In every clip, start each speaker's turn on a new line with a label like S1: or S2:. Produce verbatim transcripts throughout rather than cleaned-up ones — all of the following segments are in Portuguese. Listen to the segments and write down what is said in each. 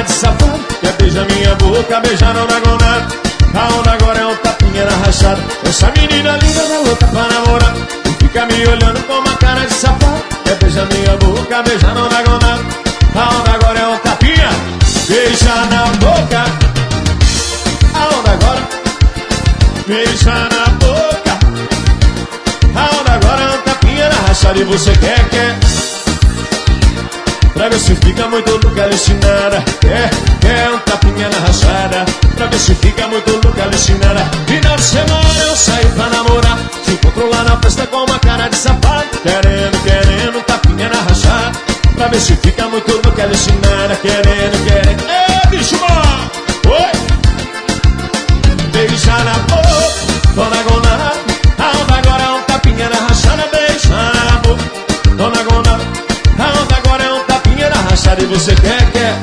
S1: cara de safado, quer beijar minha boca, beijar não dá nada. A onda agora é um tapinha na rachada. Essa menina linda tá louca pra namorar e fica me olhando com uma cara de safado, quer beijar minha boca, beijar não dá nada. A onda agora é um tapinha, beija na boca. A onda agora, beija na boca. A onda agora é um tapinha na rachada e você quer, quer. Pra ver se fica muito louca, alucinada. Quer, quer um tapinha na rachada. Pra ver se fica muito louca, alucinada. Final de semana eu saio pra namorar, se encontro lá na festa com uma cara de safado, querendo, querendo um tapinha na rachada. Pra ver se fica muito louca, alucinada. Querendo, querendo. Ê, bicho bom! Oi! Beija na boca, dona Gona. A onda agora é um tapinha na rachada. Beija na boca, dona Gona. A onda agora é um tapinha na rachada e você quer, quer.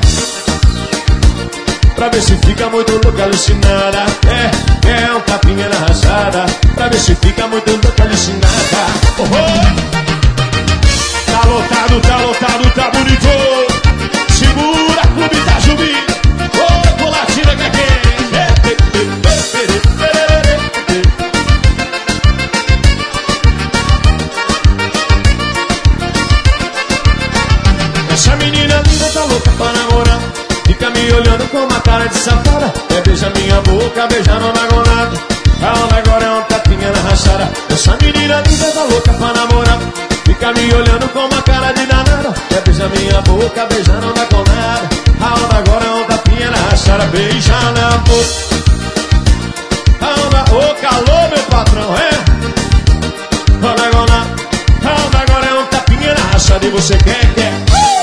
S1: Pra ver se fica muito louca, alucinada. Quer, quer um tapinha na rachada. Pra ver se fica muito louca, alucinada. Oh, oh. Tá lotado, tá lotado, tá bonito. Segura, clube tá subindo. Ô, colatina que é quem? Essa menina linda tá louca pra namorar, fica me olhando com uma cara de safada, quer beijar minha boca, beijar não dá nada. A onda agora é um tapinha na rachada. Essa menina linda tá louca pra namorar, fica me olhando com uma cara de danada, quer beijar minha boca, beijar não dá com nada. A onda agora é um tapinha na rachada. Beija na boca. A onda, ô calor meu patrão, é? A onda agora, a onda agora é um tapinha na rachada e você quer, quer.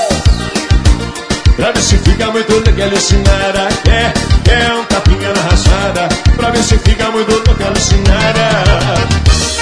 S1: Pra ver se fica muito louca, alucinada. Quer, quer um tapinha na rachada. Pra ver se fica muito louca, alucinada.